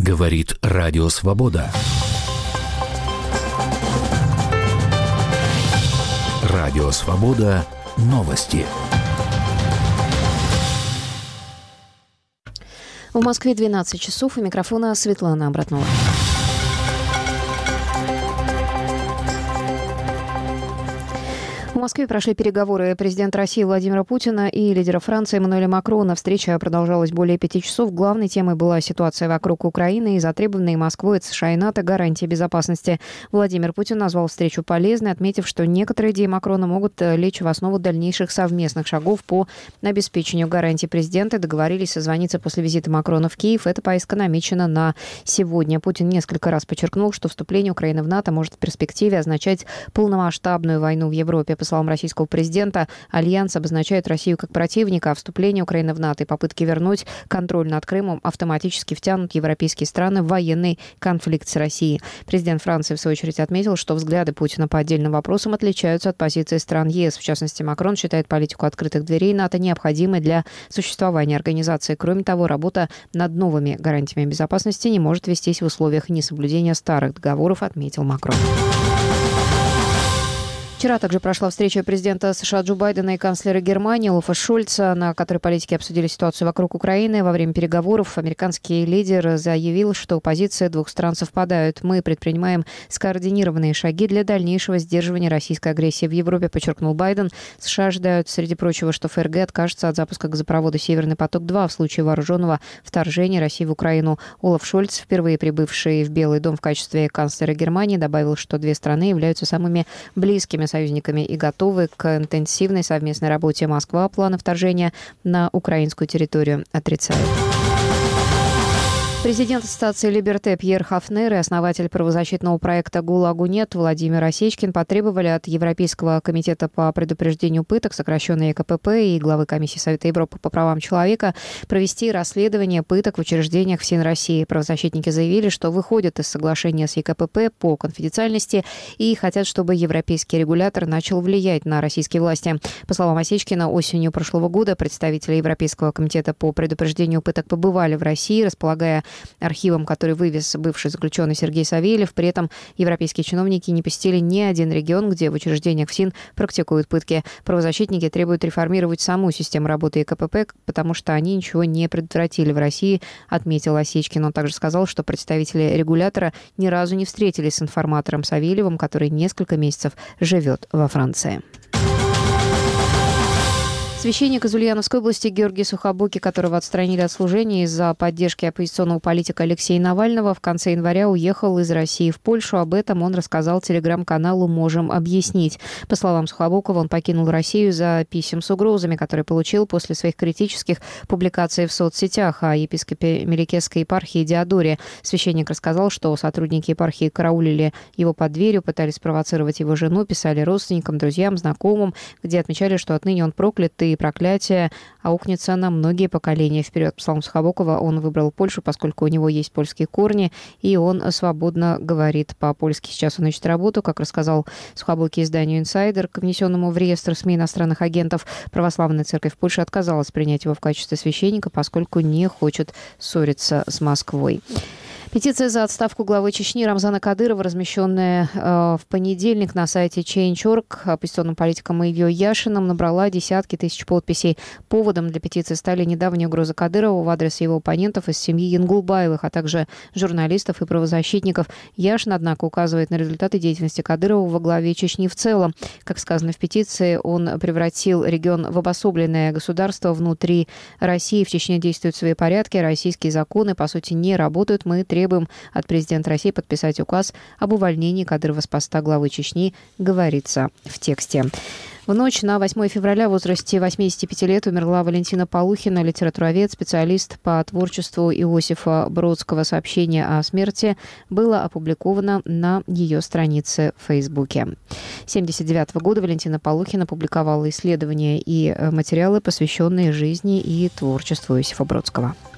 Говорит Радио Свобода. Радио Свобода. Новости. В Москве 12 часов. У микрофона Светлана Обратнова. В Москве прошли переговоры президента России Владимира Путина и лидера Франции Эммануэля Макрона. Встреча продолжалась более 5 часов. Главной темой была ситуация вокруг Украины и затребованные Москвой от США и НАТО гарантии безопасности. Владимир Путин назвал встречу полезной, отметив, что некоторые идеи Макрона могут лечь в основу дальнейших совместных шагов по обеспечению гарантий президента. Договорились созвониться после визита Макрона в Киев. Эта поездка намечена на сегодня. Путин несколько раз подчеркнул, что вступление Украины в НАТО может в перспективе означать полномасштабную войну в Европе. По словам российского президента, Альянс обозначает Россию как противника, а вступление Украины в НАТО и попытки вернуть контроль над Крымом автоматически втянут европейские страны в военный конфликт с Россией. Президент Франции, в свою очередь, отметил, что взгляды Путина по отдельным вопросам отличаются от позиции стран ЕС. В частности, Макрон считает политику открытых дверей НАТО необходимой для существования организации. Кроме того, работа над новыми гарантиями безопасности не может вестись в условиях несоблюдения старых договоров, отметил Макрон. Вчера также прошла встреча президента США Джо Байдена и канцлера Германии Олафа Шольца, на которой политики обсудили ситуацию вокруг Украины. Во время переговоров американский лидер заявил, что позиции двух стран совпадают. Мы предпринимаем скоординированные шаги для дальнейшего сдерживания российской агрессии в Европе, подчеркнул Байден. США ожидают, среди прочего, что ФРГ откажется от запуска газопровода «Северный поток-2» в случае вооруженного вторжения России в Украину. Олаф Шольц, впервые прибывший в Белый дом в качестве канцлера Германии, добавил, что две страны являются самыми близкими союзниками и готовы к интенсивной совместной работе. Москва планы вторжения на украинскую территорию отрицает. Президент ассоциации «Либерте» Пьер Хафнер и основатель правозащитного проекта «ГУЛАГу нет» Владимир Осечкин потребовали от Европейского комитета по предупреждению пыток, сокращенно ЕКПП, и главы Комиссии Совета Европы по правам человека провести расследование пыток в учреждениях ФСИН России. Правозащитники заявили, что выходят из соглашения с ЕКПП по конфиденциальности и хотят, чтобы европейский регулятор начал влиять на российские власти. По словам Осечкина, осенью прошлого года представители Европейского комитета по предупреждению пыток побывали в России, располагая архивом, который вывез бывший заключенный Сергей Савельев. При этом европейские чиновники не посетили ни один регион, где в учреждениях ФСИН практикуют пытки. Правозащитники требуют реформировать саму систему работы ЕКПП, потому что они ничего не предотвратили в России, отметил Осечкин. Он также сказал, что представители регулятора ни разу не встретились с информатором Савельевым, который несколько месяцев живет во Франции. Священник из Ульяновской области Георгий Сухобокий, которого отстранили от служения из-за поддержки оппозиционного политика Алексея Навального, в конце января уехал из России в Польшу. Об этом он рассказал телеграм-каналу «Можем объяснить». По словам Сухобокова, он покинул Россию из-за писем с угрозами, которые получил после своих критических публикаций в соцсетях о епископе Меликесской епархии Диодоре. Священник рассказал, что сотрудники епархии караулили его под дверью, пытались спровоцировать его жену, писали родственникам, друзьям, знакомым, где отмечали, что отныне он проклят и проклятие аукнется на многие поколения вперед. По словам Сухобокова, он выбрал Польшу, поскольку у него есть польские корни, и он свободно говорит по-польски. Сейчас он ищет работу, как рассказал Сухобокий изданию «Инсайдер», к внесенному в реестр СМИ иностранных агентов. Православная церковь Польши отказалась принять его в качестве священника, поскольку не хочет ссориться с Москвой. Петиция за отставку главы Чечни Рамзана Кадырова, размещенная в понедельник на сайте Change.org оппозиционным политиком Ильей Яшиным, набрала десятки тысяч подписей. Поводом для петиции стали недавние угрозы Кадырова в адрес его оппонентов из семьи Янгулбаевых, а также журналистов и правозащитников. Яшин, однако, указывает на результаты деятельности Кадырова во главе Чечни в целом. Как сказано в петиции, он превратил регион в обособленное государство внутри России. В Чечне действуют свои порядки, российские законы, по сути, не работают. Мы требуем от президента России подписать указ об увольнении Кадырова с поста главы Чечни, говорится в тексте. В ночь на 8 февраля в возрасте 85 лет умерла Валентина Полухина, литературовед, специалист по творчеству Иосифа Бродского. Сообщение о смерти было опубликовано на ее странице в Фейсбуке. 1979 года Валентина Полухина публиковала исследования и материалы, посвященные жизни и творчеству Иосифа Бродского.